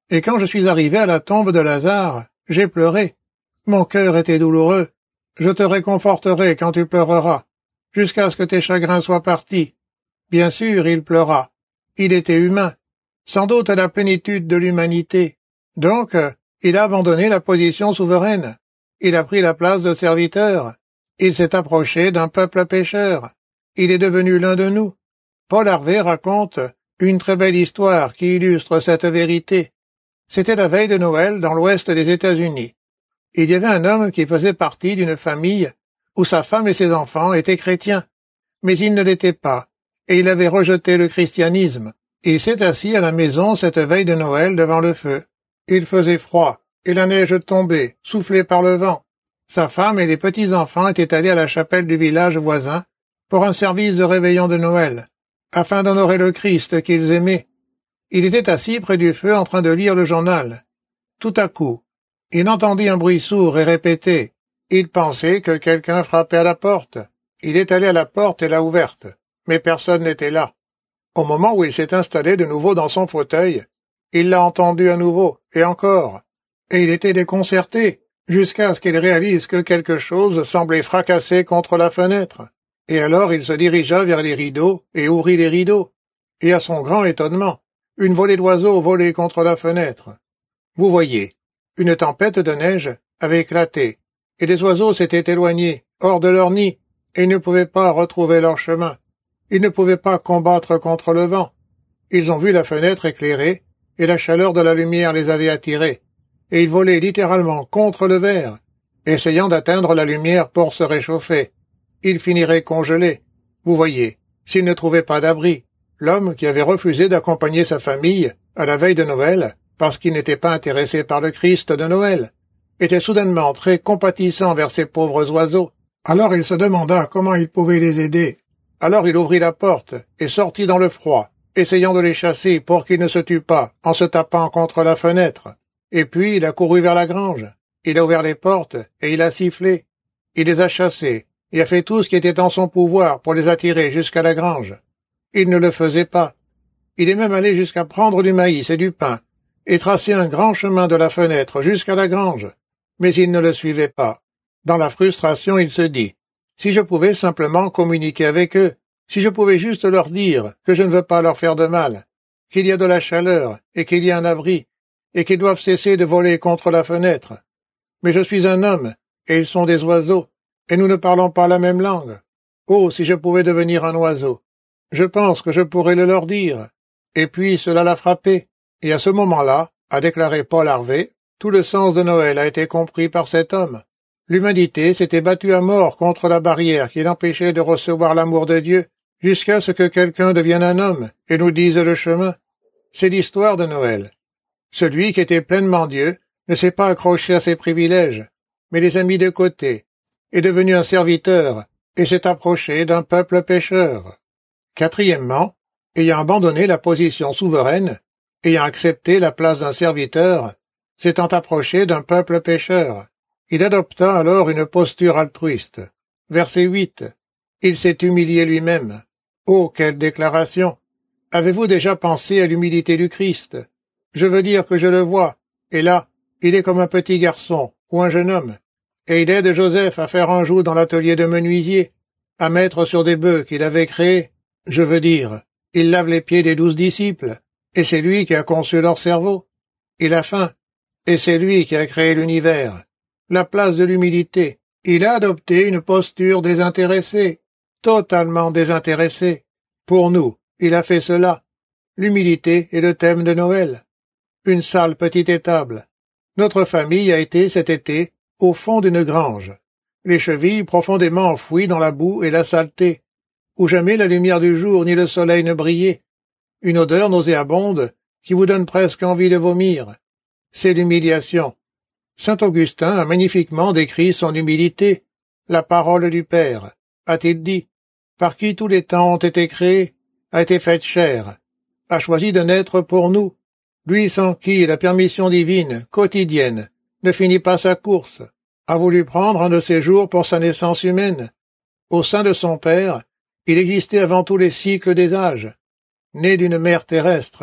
Et quand je suis arrivé à la tombe de Lazare, j'ai pleuré. Mon cœur était douloureux. Je te réconforterai quand tu pleureras, jusqu'à ce que tes chagrins soient partis. Bien sûr, il pleura. Il était humain, sans doute à la plénitude de l'humanité. Donc, il a abandonné la position souveraine. Il a pris la place de serviteur. Il s'est approché d'un peuple pécheur. Il est devenu l'un de nous. Paul Harvey raconte une très belle histoire qui illustre cette vérité. C'était la veille de Noël dans l'ouest des États-Unis. Il y avait un homme qui faisait partie d'une famille où sa femme et ses enfants étaient chrétiens. Mais il ne l'était pas, et il avait rejeté le christianisme. Il s'est assis à la maison cette veille de Noël devant le feu. Il faisait froid, et la neige tombait, soufflée par le vent. Sa femme et les petits-enfants étaient allés à la chapelle du village voisin pour un service de réveillon de Noël, afin d'honorer le Christ qu'ils aimaient. Il était assis près du feu en train de lire le journal. Tout à coup, il entendit un bruit sourd et répété. Il pensait que quelqu'un frappait à la porte. Il est allé à la porte et l'a ouverte, mais personne n'était là. Au moment où il s'est installé de nouveau dans son fauteuil, il l'a entendu à nouveau, et encore, et il était déconcerté, jusqu'à ce qu'il réalise que quelque chose semblait fracasser contre la fenêtre. Et alors il se dirigea vers les rideaux et ouvrit les rideaux. Et à son grand étonnement, une volée d'oiseaux volait contre la fenêtre. Vous voyez, une tempête de neige avait éclaté, et les oiseaux s'étaient éloignés, hors de leur nid, et ils ne pouvaient pas retrouver leur chemin. Ils ne pouvaient pas combattre contre le vent. Ils ont vu la fenêtre éclairée, et la chaleur de la lumière les avait attirés, et ils volaient littéralement contre le verre, essayant d'atteindre la lumière pour se réchauffer. Ils finiraient congelés. Vous voyez, s'ils ne trouvaient pas d'abri. L'homme qui avait refusé d'accompagner sa famille à la veille de Noël, parce qu'il n'était pas intéressé par le Christ de Noël, était soudainement très compatissant vers ces pauvres oiseaux. Alors il se demanda comment il pouvait les aider. Alors il ouvrit la porte et sortit dans le froid, essayant de les chasser pour qu'ils ne se tuent pas en se tapant contre la fenêtre. Et puis il a couru vers la grange. Il a ouvert les portes et il a sifflé. Il les a chassés et a fait tout ce qui était en son pouvoir pour les attirer jusqu'à la grange. Il ne le faisait pas. Il est même allé jusqu'à prendre du maïs et du pain, et tracer un grand chemin de la fenêtre jusqu'à la grange. Mais il ne le suivait pas. Dans la frustration, il se dit, si je pouvais simplement communiquer avec eux, si je pouvais juste leur dire que je ne veux pas leur faire de mal, qu'il y a de la chaleur et qu'il y a un abri, et qu'ils doivent cesser de voler contre la fenêtre. Mais je suis un homme, et ils sont des oiseaux, et nous ne parlons pas la même langue. Oh, si je pouvais devenir un oiseau! Je pense que je pourrais le leur dire. Et puis cela l'a frappé. Et à ce moment-là, a déclaré Paul Harvey, tout le sens de Noël a été compris par cet homme. L'humanité s'était battue à mort contre la barrière qui l'empêchait de recevoir l'amour de Dieu, jusqu'à ce que quelqu'un devienne un homme et nous dise le chemin. C'est l'histoire de Noël. Celui qui était pleinement Dieu ne s'est pas accroché à ses privilèges, mais les a mis de côté, est devenu un serviteur et s'est approché d'un peuple pécheur. Quatrièmement, ayant abandonné la position souveraine, ayant accepté la place d'un serviteur, s'étant approché d'un peuple pécheur, il adopta alors une posture altruiste. Verset 8. Il s'est humilié lui-même. Oh, quelle déclaration! Avez-vous déjà pensé à l'humilité du Christ? Je veux dire que je le vois, et là, il est comme un petit garçon, ou un jeune homme, et il aide Joseph à faire un joug dans l'atelier de menuisier, à mettre sur des bœufs qu'il avait créés. Je veux dire, il lave les pieds des 12 disciples, et c'est lui qui a conçu leur cerveau. Il a faim, et c'est lui qui a créé l'univers. La place de l'humilité. Il a adopté une posture désintéressée, totalement désintéressée. Pour nous, il a fait cela. L'humilité est le thème de Noël. Une sale petite étable. Notre famille a été cet été au fond d'une grange, les chevilles profondément enfouies dans la boue et la saleté, où jamais la lumière du jour ni le soleil ne brillaient. Une odeur nauséabonde qui vous donne presque envie de vomir. C'est l'humiliation. Saint Augustin a magnifiquement décrit son humilité. La parole du Père, a-t-il dit, par qui tous les temps ont été créés, a été faite chair, a choisi de naître pour nous, lui sans qui la permission divine, quotidienne, ne finit pas sa course, a voulu prendre un de ses jours pour sa naissance humaine. Au sein de son Père, il existait avant tous les cycles des âges. Né d'une mère terrestre,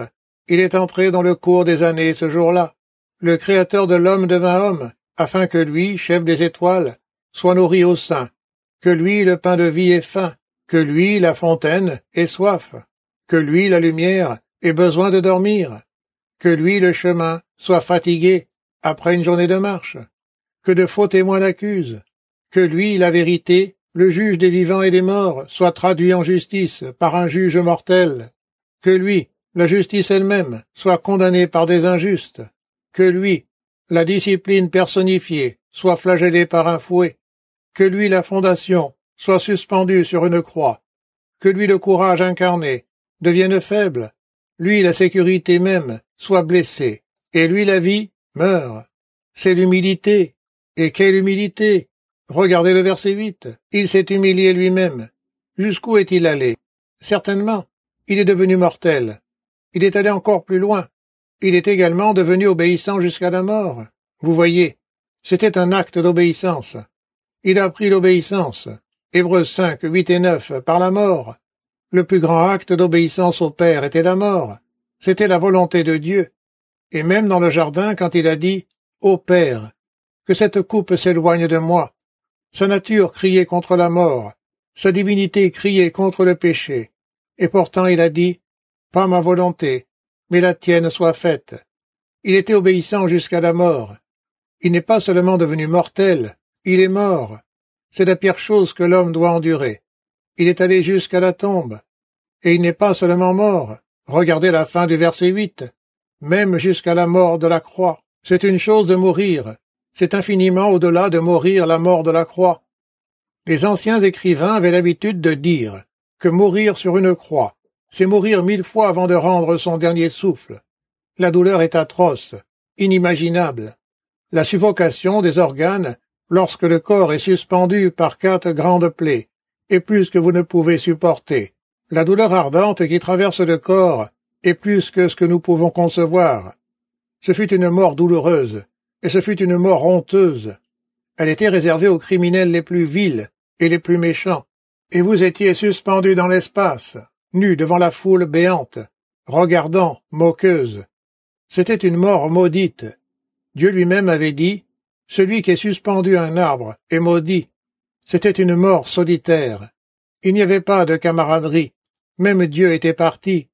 Il est entré dans le cours des années ce jour-là. Le Créateur de l'homme devint homme, afin que lui, chef des étoiles, soit nourri au sein, que lui, le pain de vie, ait faim, que lui, la fontaine, ait soif, que lui, la lumière, ait besoin de dormir, que lui, le chemin, soit fatigué après une journée de marche, que de faux témoins l'accusent, que lui, la vérité, le juge des vivants et des morts, soit traduit en justice par un juge mortel, que lui, la justice elle-même, soit condamnée par des injustes, que lui, la discipline personnifiée, soit flagellée par un fouet, que lui, la fondation, soit suspendue sur une croix, que lui, le courage incarné, devienne faible, lui, la sécurité même, soit blessé, et lui, la vie, meurt. C'est l'humilité. Et quelle humilité! Regardez le verset 8. Il s'est humilié lui-même. Jusqu'où est-il allé? Certainement, il est devenu mortel. Il est allé encore plus loin. Il est également devenu obéissant jusqu'à la mort. Vous voyez, c'était un acte d'obéissance. Il a pris l'obéissance. Hébreux 5, 8 et 9, par la mort. Le plus grand acte d'obéissance au Père était la mort. C'était la volonté de Dieu. Et même dans le jardin, quand il a dit « Ô Père, que cette coupe s'éloigne de moi », sa nature criait contre la mort, sa divinité criait contre le péché. Et pourtant il a dit « Pas ma volonté, mais la tienne soit faite ». Il était obéissant jusqu'à la mort. Il n'est pas seulement devenu mortel, il est mort. C'est la pire chose que l'homme doit endurer. Il est allé jusqu'à la tombe. Et il n'est pas seulement mort. Regardez la fin du verset 8. Même jusqu'à la mort de la croix. C'est une chose de mourir. C'est infiniment au-delà de mourir la mort de la croix. Les anciens écrivains avaient l'habitude de dire que mourir sur une croix, c'est mourir 1000 fois avant de rendre son dernier souffle. La douleur est atroce, inimaginable. La suffocation des organes, lorsque le corps est suspendu par 4 grandes plaies, est plus que vous ne pouvez supporter. La douleur ardente qui traverse le corps est plus que ce que nous pouvons concevoir. Ce fut une mort douloureuse, et ce fut une mort honteuse. Elle était réservée aux criminels les plus vils et les plus méchants, et vous étiez suspendus dans l'espace, nus devant la foule béante, regardant, moqueuse. C'était une mort maudite. Dieu lui-même avait dit, « Celui qui est suspendu à un arbre est maudit ». C'était une mort solitaire. Il n'y avait pas de camaraderie. Même Dieu était parti.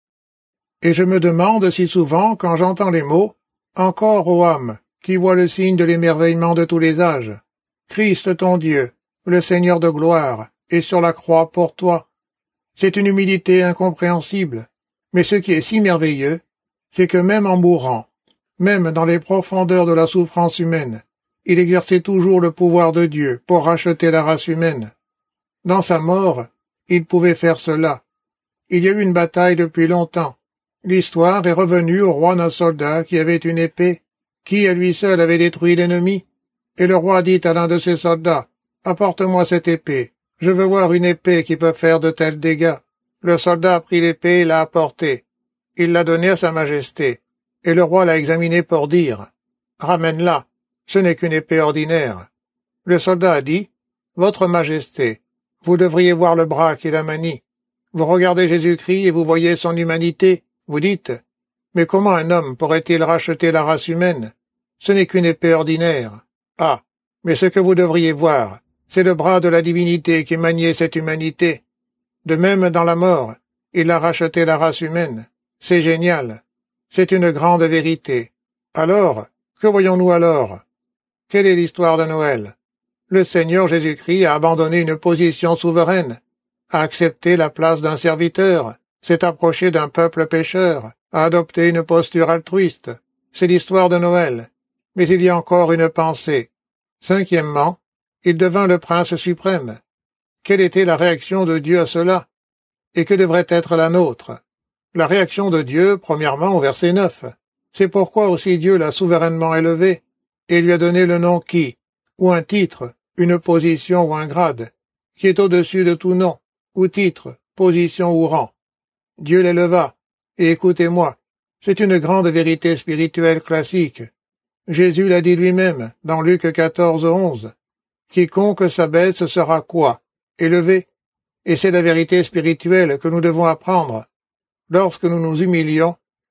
Et je me demande si souvent, quand j'entends les mots « Encore, ô âme, qui voit le signe de l'émerveillement de tous les âges, Christ ton Dieu, le Seigneur de gloire, est sur la croix pour toi ». C'est une humilité incompréhensible. Mais ce qui est si merveilleux, c'est que même en mourant, même dans les profondeurs de la souffrance humaine, il exerçait toujours le pouvoir de Dieu pour racheter la race humaine. Dans sa mort, il pouvait faire cela. Il y a eu une bataille depuis longtemps. L'histoire est revenue au roi d'un soldat qui avait une épée, qui à lui seul avait détruit l'ennemi. Et le roi dit à l'un de ses soldats, « Apporte-moi cette épée. Je veux voir une épée qui peut faire de tels dégâts. » Le soldat a pris l'épée et l'a apportée. Il l'a donnée à sa majesté. Et le roi l'a examinée pour dire, « Ramène-la. Ce n'est qu'une épée ordinaire. » Le soldat a dit, « Votre majesté, vous devriez voir le bras qui la manie. Vous regardez Jésus-Christ et vous voyez son humanité. Vous dites, « Mais comment un homme pourrait-il racheter la race humaine? Ce n'est qu'une épée ordinaire. » Ah, mais ce que vous devriez voir, c'est le bras de la divinité qui maniait cette humanité. De même, dans la mort, il a racheté la race humaine. C'est génial. C'est une grande vérité. Alors, que voyons-nous alors? Quelle est l'histoire de Noël? Le Seigneur Jésus-Christ a abandonné une position souveraine, a accepté la place d'un serviteur, s'est approché d'un peuple pécheur, a adopté une posture altruiste. C'est l'histoire de Noël. Mais il y a encore une pensée. Cinquièmement, il devint le prince suprême. Quelle était la réaction de Dieu à cela? Et que devrait être la nôtre? La réaction de Dieu, premièrement, au verset 9. C'est pourquoi aussi Dieu l'a souverainement élevé, et lui a donné le nom qui, ou un titre, une position ou un grade, qui est au-dessus de tout nom, ou titre, position ou rang. Dieu l'éleva, et écoutez-moi, c'est une grande vérité spirituelle classique. Jésus l'a dit lui-même, dans Luc 14, 11. Quiconque s'abaisse sera quoi? Élevé. Et c'est la vérité spirituelle que nous devons apprendre. Lorsque nous nous humilions,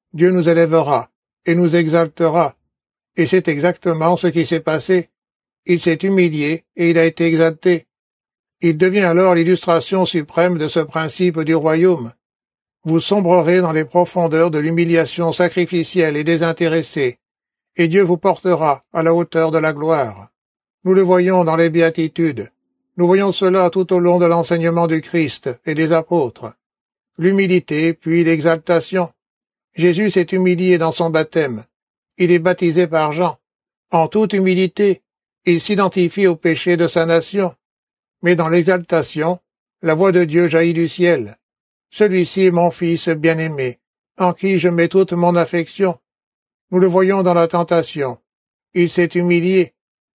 Dieu nous élèvera et nous exaltera. Et c'est exactement ce qui s'est passé. Il s'est humilié et il a été exalté. Il devient alors l'illustration suprême de ce principe du royaume. Vous sombrerez dans les profondeurs de l'humiliation sacrificielle et désintéressée, et Dieu vous portera à la hauteur de la gloire. Nous le voyons dans les béatitudes. Nous voyons cela tout au long de l'enseignement du Christ et des apôtres. L'humilité, puis l'exaltation. Jésus s'est humilié dans son baptême. Il est baptisé par Jean. En toute humilité, il s'identifie au péché de sa nation. Mais dans l'exaltation, la voix de Dieu jaillit du ciel. Celui-ci est mon Fils bien-aimé, en qui je mets toute mon affection. Nous le voyons dans la tentation. Il s'est humilié,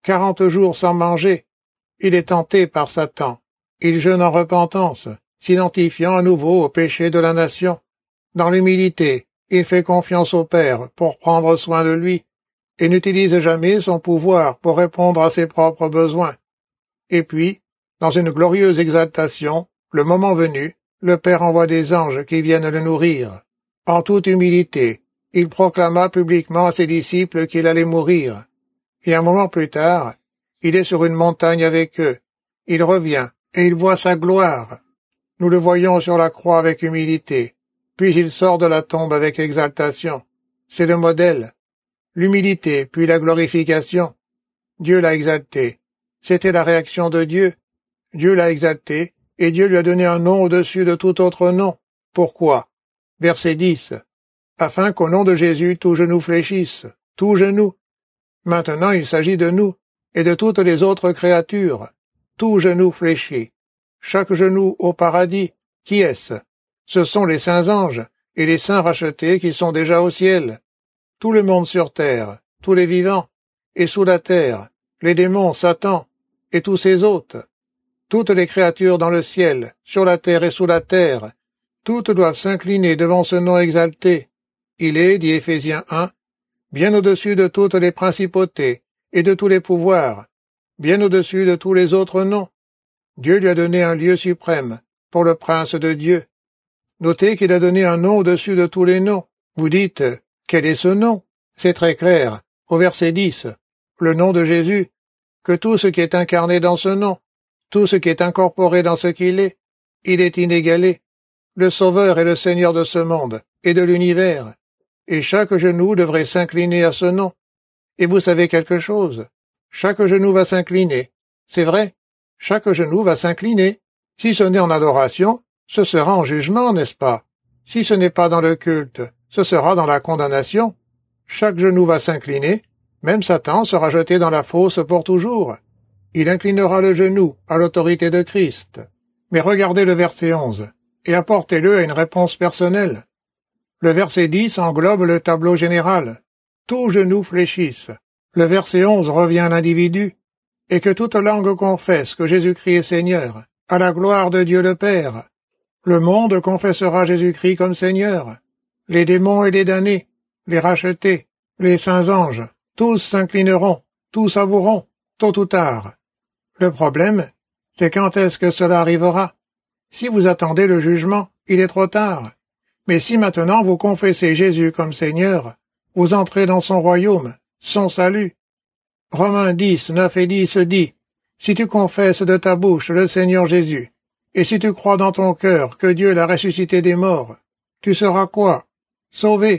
40 jours sans manger. Il est tenté par Satan. Il jeûne en repentance, s'identifiant à nouveau au péché de la nation. Dans l'humilité, il fait confiance au Père pour prendre soin de lui, et n'utilise jamais son pouvoir pour répondre à ses propres besoins. Et puis, dans une glorieuse exaltation, le moment venu, le Père envoie des anges qui viennent le nourrir. En toute humilité, il proclama publiquement à ses disciples qu'il allait mourir. Et un moment plus tard, il est sur une montagne avec eux. Il revient, et il voit sa gloire. Nous le voyons sur la croix avec humilité. Puis il sort de la tombe avec exaltation. C'est le modèle. L'humilité, puis la glorification. Dieu l'a exalté. C'était la réaction de Dieu. Dieu l'a exalté, et Dieu lui a donné un nom au-dessus de tout autre nom. Pourquoi? Verset 10. Afin qu'au nom de Jésus tout genou fléchisse, tout genou. Maintenant il s'agit de nous, et de toutes les autres créatures. Tout genou fléchit. Chaque genou au paradis. Qui est-ce? Ce sont les saints anges, et les saints rachetés qui sont déjà au ciel. Tout le monde sur terre, tous les vivants, et sous la terre, les démons, Satan, et tous ses hôtes. Toutes les créatures dans le ciel, sur la terre et sous la terre, toutes doivent s'incliner devant ce nom exalté. Il est, dit Éphésiens 1, bien au-dessus de toutes les principautés et de tous les pouvoirs, bien au-dessus de tous les autres noms. Dieu lui a donné un lieu suprême, pour le prince de Dieu. Notez qu'il a donné un nom au-dessus de tous les noms. Vous dites, quel est ce nom? C'est très clair, au verset 10, le nom de Jésus, que tout ce qui est incarné dans ce nom, tout ce qui est incorporé dans ce qu'il est, il est inégalé. Le Sauveur est le Seigneur de ce monde et de l'univers, et chaque genou devrait s'incliner à ce nom. Et vous savez quelque chose? Chaque genou va s'incliner. C'est vrai, chaque genou va s'incliner. Si ce n'est en adoration, ce sera en jugement, n'est-ce pas? Si ce n'est pas dans le culte, ce sera dans la condamnation. Chaque genou va s'incliner, même Satan sera jeté dans la fosse pour toujours. Il inclinera le genou à l'autorité de Christ. Mais regardez le verset 11, et apportez-le à une réponse personnelle. Le verset 10 englobe le tableau général. Tout genou fléchisse. Le verset 11 revient à l'individu. Et que toute langue confesse que Jésus-Christ est Seigneur, à la gloire de Dieu le Père. Le monde confessera Jésus-Christ comme Seigneur. Les démons et les damnés, les rachetés, les saints anges, tous s'inclineront, tous avoueront, tôt ou tard. Le problème, c'est quand est-ce que cela arrivera? Si vous attendez le jugement, il est trop tard. Mais si maintenant vous confessez Jésus comme Seigneur, vous entrez dans son royaume, son salut. Romains 10, 9 et 10 dit, « Si tu confesses de ta bouche le Seigneur Jésus, et si tu crois dans ton cœur que Dieu l'a ressuscité des morts, tu seras quoi? Sauvé. »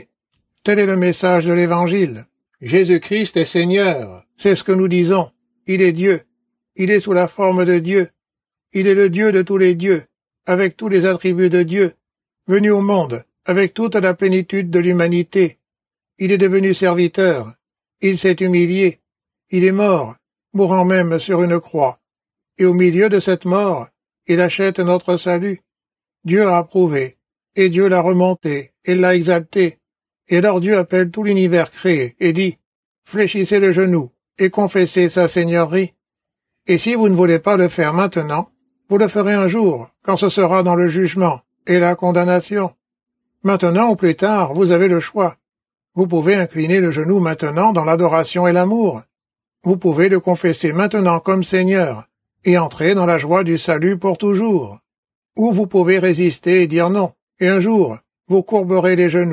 Tel est le message de l'Évangile. Jésus-Christ est Seigneur, c'est ce que nous disons. Il est Dieu. Il est sous la forme de Dieu. Il est le Dieu de tous les dieux, avec tous les attributs de Dieu, venu au monde, avec toute la plénitude de l'humanité. Il est devenu serviteur. Il s'est humilié. Il est mort, mourant même sur une croix. Et au milieu de cette mort, il achète notre salut. Dieu a approuvé, et Dieu l'a remonté, et l'a exalté. Et alors Dieu appelle tout l'univers créé, et dit, « Fléchissez le genou, et confessez sa seigneurie. » Et si vous ne voulez pas le faire maintenant, vous le ferez un jour, quand ce sera dans le jugement et la condamnation. Maintenant ou plus tard, vous avez le choix. Vous pouvez incliner le genou maintenant dans l'adoration et l'amour. Vous pouvez le confesser maintenant comme Seigneur et entrer dans la joie du salut pour toujours. Ou vous pouvez résister et dire non, et un jour, vous courberez les genoux,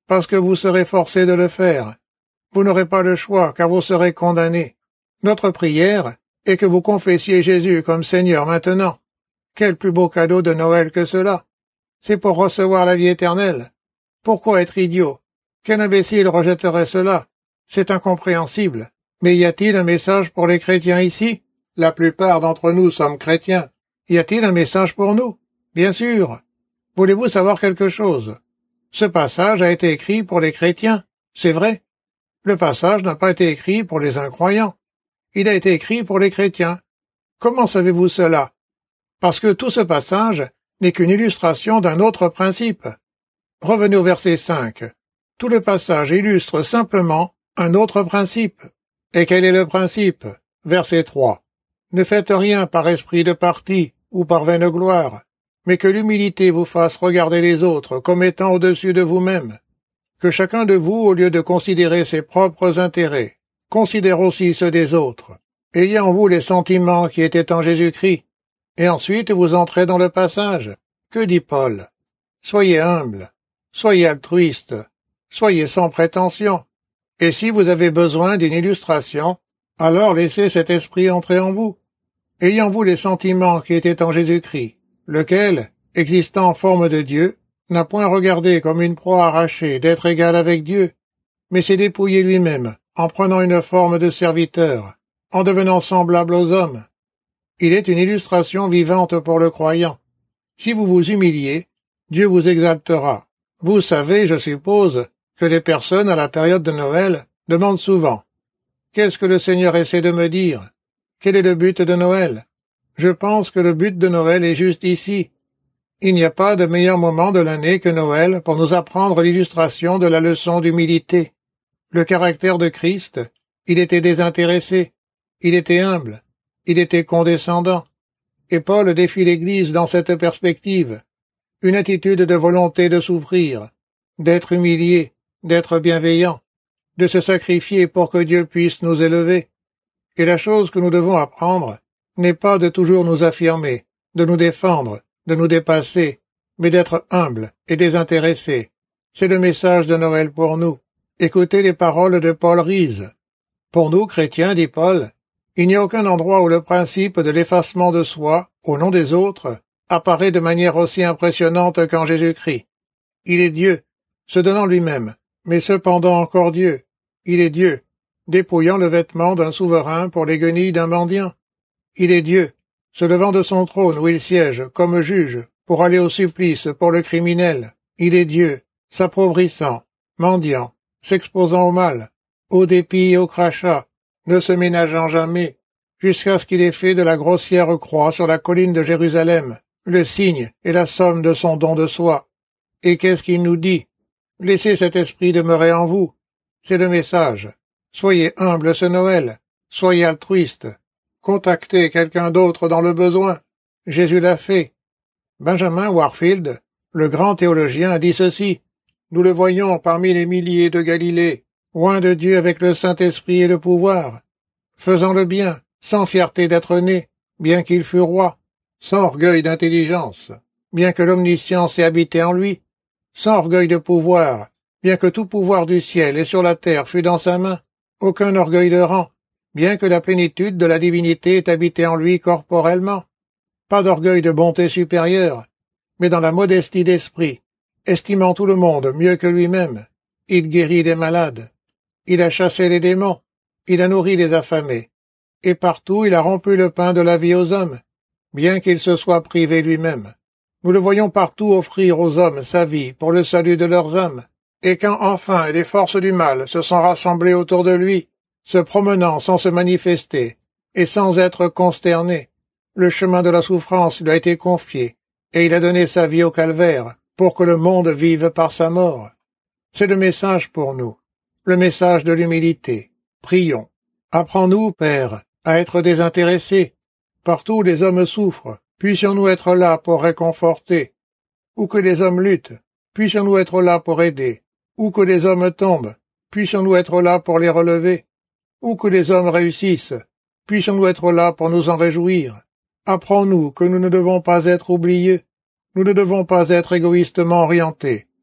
parce que vous serez forcés de le faire. Vous n'aurez pas le choix, car vous serez condamnés. Notre prière est que vous confessiez Jésus comme Seigneur maintenant. Quel plus beau cadeau de Noël que cela? C'est pour recevoir la vie éternelle. Pourquoi être idiot? Quel imbécile rejetterait cela? C'est incompréhensible. Mais y a-t-il un message pour les chrétiens ici? La plupart d'entre nous sommes chrétiens. Y a-t-il un message pour nous? Bien sûr. Voulez-vous savoir quelque chose? Ce passage a été écrit pour les chrétiens, c'est vrai. Le passage n'a pas été écrit pour les incroyants. Il a été écrit pour les chrétiens. Comment savez-vous cela? Parce que tout ce passage n'est qu'une illustration d'un autre principe. Revenez au verset 5. Tout le passage illustre simplement un autre principe. Et quel est le principe? Verset 3. Ne faites rien par esprit de parti ou par vaine gloire, mais que l'humilité vous fasse regarder les autres comme étant au-dessus de vous-même. Que chacun de vous, au lieu de considérer ses propres intérêts, considère aussi ceux des autres. Ayez en vous les sentiments qui étaient en Jésus-Christ. Et ensuite vous entrez dans le passage. Que dit Paul? Soyez humbles, soyez altruistes, soyez sans prétention. Et si vous avez besoin d'une illustration, alors laissez cet esprit entrer en vous. Ayez en vous les sentiments qui étaient en Jésus-Christ, lequel, existant en forme de Dieu, n'a point regardé comme une proie arrachée d'être égal avec Dieu, mais s'est dépouillé lui-même, en prenant une forme de serviteur, en devenant semblable aux hommes. Il est une illustration vivante pour le croyant. Si vous vous humiliez, Dieu vous exaltera. Vous savez, je suppose, que les personnes à la période de Noël demandent souvent « Qu'est-ce que le Seigneur essaie de me dire? Quel est le but de Noël ?» Je pense que le but de Noël est juste ici. Il n'y a pas de meilleur moment de l'année que Noël pour nous apprendre l'illustration de la leçon d'humilité. Le caractère de Christ, il était désintéressé, il était humble, il était condescendant. Et Paul défie l'Église dans cette perspective. Une attitude de volonté de souffrir, d'être humilié, d'être bienveillant, de se sacrifier pour que Dieu puisse nous élever. Et la chose que nous devons apprendre n'est pas de toujours nous affirmer, de nous défendre, de nous dépasser, mais d'être humble et désintéressé. C'est le message de Noël pour nous. Écoutez les paroles de Paul Rees. Pour nous, chrétiens, dit Paul, il n'y a aucun endroit où le principe de l'effacement de soi, au nom des autres, apparaît de manière aussi impressionnante qu'en Jésus-Christ. Il est Dieu, se donnant lui-même, mais cependant encore Dieu. Il est Dieu, dépouillant le vêtement d'un souverain pour les guenilles d'un mendiant. Il est Dieu, se levant de son trône où il siège comme juge pour aller au supplice pour le criminel. Il est Dieu, s'appauvrissant, mendiant, s'exposant au mal, au dépit et au crachat, ne se ménageant jamais, jusqu'à ce qu'il ait fait de la grossière croix sur la colline de Jérusalem le signe et la somme de son don de soi. Et qu'est-ce qu'il nous dit? Laissez cet esprit demeurer en vous. C'est le message. Soyez humbles ce Noël. Soyez altruistes. Contactez quelqu'un d'autre dans le besoin. Jésus l'a fait. Benjamin Warfield, le grand théologien, a dit ceci. Nous le voyons parmi les milliers de Galilée, loin de Dieu avec le Saint-Esprit et le pouvoir, faisant le bien, sans fierté d'être né, bien qu'il fût roi, sans orgueil d'intelligence, bien que l'omniscience ait habité en lui, sans orgueil de pouvoir, bien que tout pouvoir du ciel et sur la terre fût dans sa main, aucun orgueil de rang, bien que la plénitude de la divinité ait habité en lui corporellement, pas d'orgueil de bonté supérieure, mais dans la modestie d'esprit, estimant tout le monde mieux que lui-même, il guérit les malades, il a chassé les démons, il a nourri les affamés, et partout il a rompu le pain de la vie aux hommes, bien qu'il se soit privé lui-même. Nous le voyons partout offrir aux hommes sa vie pour le salut de leurs âmes, et quand enfin les forces du mal se sont rassemblées autour de lui, se promenant sans se manifester, et sans être consterné, le chemin de la souffrance lui a été confié, et il a donné sa vie au calvaire, pour que le monde vive par sa mort. C'est le message pour nous, le message de l'humilité. Prions. Apprends-nous, Père, à être désintéressés. Partout où les hommes souffrent, puissions-nous être là pour réconforter. Où que les hommes luttent, puissions-nous être là pour aider. Où que les hommes tombent, puissions-nous être là pour les relever. Où que les hommes réussissent, puissions-nous être là pour nous en réjouir. Apprends-nous que nous ne devons pas être oublieux. Nous ne devons pas être égoïstement orientés.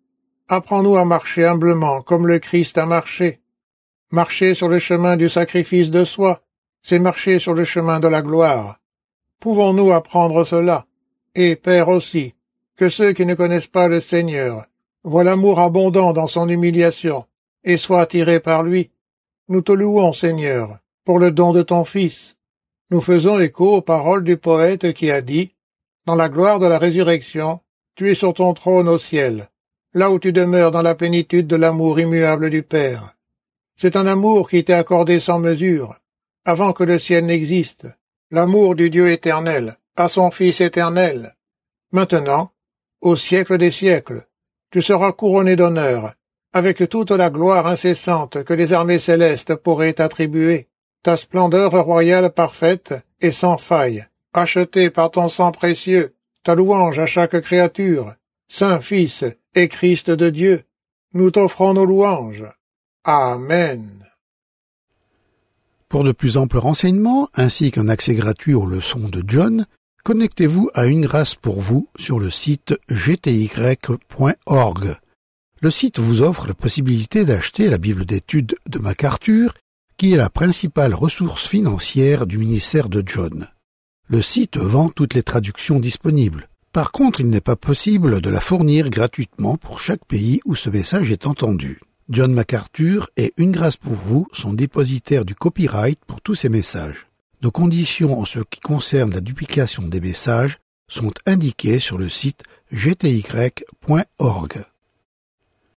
Apprends-nous à marcher humblement comme le Christ a marché. Marcher sur le chemin du sacrifice de soi, c'est marcher sur le chemin de la gloire. Pouvons-nous apprendre cela? Et, Père aussi, que ceux qui ne connaissent pas le Seigneur voient l'amour abondant dans son humiliation et soient attirés par lui. Nous te louons, Seigneur, pour le don de ton Fils. Nous faisons écho aux paroles du poète qui a dit « Dans la gloire de la résurrection, tu es sur ton trône au ciel, là où tu demeures dans la plénitude de l'amour immuable du Père. » C'est un amour qui t'est accordé sans mesure, avant que le ciel n'existe, l'amour du Dieu éternel, à son Fils éternel. Maintenant, au siècle des siècles, tu seras couronné d'honneur, avec toute la gloire incessante que les armées célestes pourraient t'attribuer, ta splendeur royale parfaite et sans faille, achetée par ton sang précieux, ta louange à chaque créature, Saint Fils et Christ de Dieu, nous t'offrons nos louanges. Amen. Pour de plus amples renseignements, ainsi qu'un accès gratuit aux leçons de John, connectez-vous à Une Grâce pour vous sur le site gty.org. Le site vous offre la possibilité d'acheter la Bible d'études de MacArthur, qui est la principale ressource financière du ministère de John. Le site vend toutes les traductions disponibles. Par contre, il n'est pas possible de la fournir gratuitement pour chaque pays où ce message est entendu. John MacArthur et Une Grâce pour vous sont dépositaires du copyright pour tous ces messages. Nos conditions en ce qui concerne la duplication des messages sont indiquées sur le site gty.org.